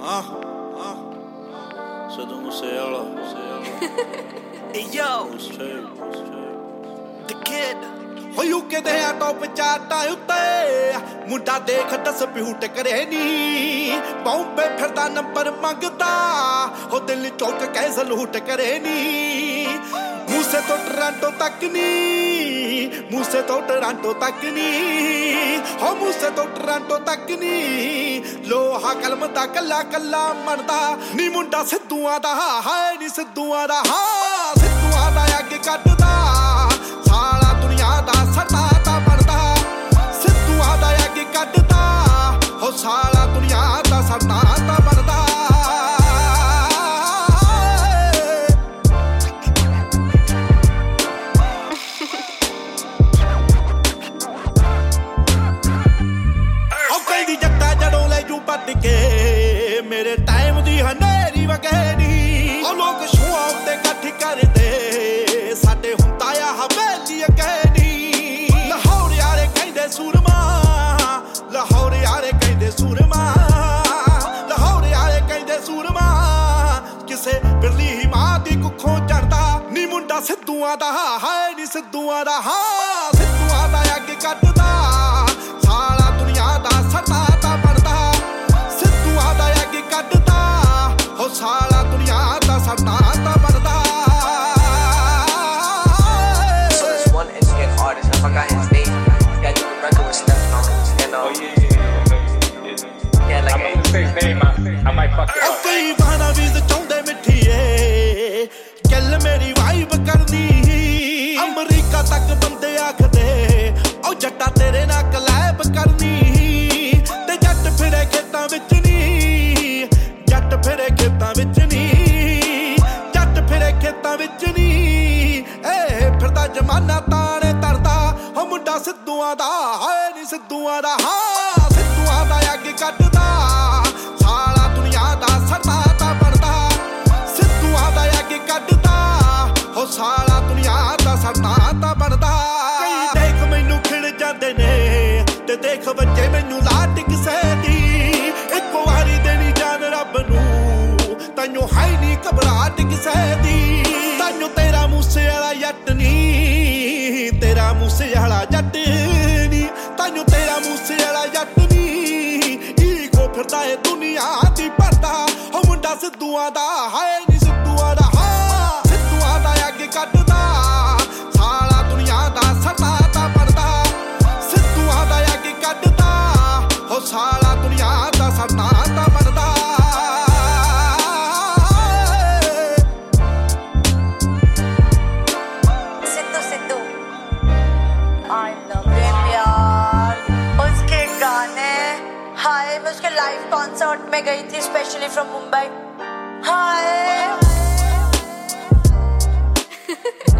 Siddhu Moosewala. Yo, the kid. ਹੋ UK ਦੇ ਆ ਟੌਪ ਚਾਰਟਾਂ ਉੱਤੇ ਮੁੰਡਾ ਦੇਖ ਡਿਸਪਿਊਟ ਕਰੇ ਨੀ ਬੰਬੇ ਫਿਰਦਾ ਨੰਬਰ ਮੰਗਦਾ ਹੋ ਦਿਲ ਚੌਕ ਕੇ ਸਲੂਟ ਕਰੇ ਨੀ ਮੂਸੇ ਤੋਂ ਟੋਰਾਂਟੋ ਤੱਕ ਨੀ ਮੂਸੇ ਤੋਂ ਟੋਰਾਂਟੋ ਤੱਕ ਨੀ ਹੋ ਮੂਸੇ ਤੋਂ ਟੋਰਾਂਟੋ ਤੱਕ ਨੀ ਲੋਹਾ ਕਲਮ ਦਾ ਕੱਲਾ ਕੱਲਾ ਮਣਦਾ ਨੀ ਮੁੰਡਾ ਸਿੱਧੂਆਂ ਦਾ ਹਾਏ ਨੀ ਸਿੱਧੂਆਂ ਦਾ ਹਾਂ ਸਿੱਧੂਆਂ ਦਾ ਅੱਗੇ ਕੱਢਦਾ ਸਾਲਾ ਦੁਨੀਆ ਦਾ ਸਰਦਾ ਤਾਂ ਬਣਦਾ ਸਿੱਧੂਆਂ ਦਾ ਅੱਗੇ ਕੱਢਦਾ ਹੋ ਸਾਲਾ ਦੁਨੀਆ ਦਾ ਸਰਦਾ ਤਾਂ ਬਣਦਾ ਕੇ ਮੇਰੇ ਟਾਈਮ ਦੀ ਹਨੇਰੀ ਵਗੈਰੀ ਉਹ ਲੋਕ ਸ਼ੋਆਂ ਉੱਤੇ ਇਕੱਠ ਕਰਦੇ ਸਾਡੇ ਹੁੰਦਾ ਆ ਹਵੇਲੀ ਅਕੈਨੀ ਲਾਹੌਰ ਯਾਰੇ ਕਹਿੰਦੇ ਸੂਰਮਾ ਲਾਹੌਰ ਯਾਰੇ ਕਹਿੰਦੇ ਸੂਰਮਾ ਲਾਹੌਰ ਯਾਰੇ ਕਹਿੰਦੇ ਸੂਰਮਾ ਕਿਸੇ ਬਿਰਲੀ ਹੀ ਮਾਂ ਦੀ ਕੁੱਖੋਂ ਚੜਦਾ ਨੀ ਮੁੰਡਾ ਸਿੱਧੂਆਂ ਦਾ ਹਾਏ ਨੀ ਸਿੱਧੂਆਂ ਦਾ ਹਾਂ ਸਿੱਧੂਆਂ ਦਾ ਅੱਗੇ ਕੱਢਦਾ ਸਾਲਾ ਦੁਨੀਆ ਦਾ ਸਰਦਾ ਤਾਂ ਬਣਦਾ ਕੱਢਦਾ ਹੋ ਸਾਲਾ ਦੁਨੀਆ ਦਾ ਸਰਦਾ ਤਾਂ ਬਣਦਾ So there's one Indian artist, I forgot his name. This guy did a record with Steph Jones and yeah, like I'm gonna say his name, I might fuck it up. ਕਈ ਬਹਾਨਾ ਵੀ ਚਾਹੁੰਦੇ ਮਿੱਠੀਏ ਗੱਲ ਮੇਰੀ ਵਾਈਬ ਕਰਦੀ America ਤੱਕ ਬੰਦੇ ਆਖਦੇ ਉਹ ਜੱਟਾ ਤੇਰੇ ਨਾਲ ਕਲੈਬ ਕਰਨੀ ਤੇ ਜੱਟ ਫਿਰੇ ਖੇਤਾਂ ਵਿੱਚ ਜੱਟ ਫਿਰੇ ਖੇਤਾਂ ਵਿੱਚ ਨੀ ਜੱਟ ਫਿਰੇ ਖੇਤਾਂ ਵਿੱਚ ਨੀ ਏ ਫਿਰਦਾ ਜਮਾਨਾ ਤਾਣੇ ਤਰਦਾ ਹੋ ਮੁੰਡਾ ਸਿੱਧੂਆਂ ਦਾ ਹਾਏ ਨੀ ਸਿੱਧੂਆਂ ਦਾ ਹਾਂ ਸਿੱਧੂਆਂ ਦਾ ਅੱਗੇ ਕੱਢਦਾ ਸਾਲਾ ਦੁਨੀਆ ਦਾ ਸਰਦਾ ਤਾਂ ਬਣਦਾ ਸਿੱਧੂਆਂ ਦਾ ਅੱਗੇ ਕੱਢਦਾ ਹੋ ਸਾਲਾ ਦੁਨੀਆ ਦਾ ਸਰਦਾ ਤਾਂ ਬਣਦਾ ਕਈ ਦੇਖ ਮੈਨੂੰ ਖਿੜ ਜਾਂਦੇ ਨੇ ਤੇ ਦੇਖ ਬੱਚੇ ਮੈਨੂੰ ਲਾਟ ਕਿਸੇ ਦੀ ਇੱਕੋ ਵਾਰੀ ਦੇਣੀ ਜਾਨ ਰੱਬ ਨੂੰ ਤੈਨੂੰ ਹੈ ਨੀ ਘਬਰਾਹਟ ਕਿਸੇ ਦੀ ਤੈਨੂੰ ਤੇਰਾ ਮੂਸੇ ਵਾਲਾ ਜੱਟ ਨੀ ਤੇਰਾ ਮੂਸੇ ਵਾਲਾ ਜੱਟ ਨੀ ਤੈਨੂੰ ਤੇਰਾ ਮੂਸੇ ਵਾਲਾ ਜੱਟ ਨੀ ਈਗੋ ਫਿਰਦਾ ਏ ਦੁਨੀਆ ਦੀ ਪਰਦਾ ਹੋ ਮੁੰਡਾ ਸਿੱਧੂਆਂ ਦਾ ਹਾਏ ਨੀ ਸਿੱਧੂਆਂ ਦਾ ਹਾਂ ਸਿੱਧੂਆਂ ਦਾ ਅੱਗੇ ਕੱਢਦਾ ਸਾਲਾ ਦੁਨੀਆ ਦਾ ਸਰਦਾ ਤਾਂ ਬਣਦਾ ਸਿੱਧੂਆਂ ਦਾ ਅੱਗੇ ਕੱਢਦਾ ਹੋ ਸਾਲਾ ਦੁਨੀਆ ਦਾ ਸਰਦਾ ਤਾਂ ਬਣਦਾ मैं उसके लाइव कॉन्सर्ट में गई थी स्पेशली फ्रॉम मुंबई हाय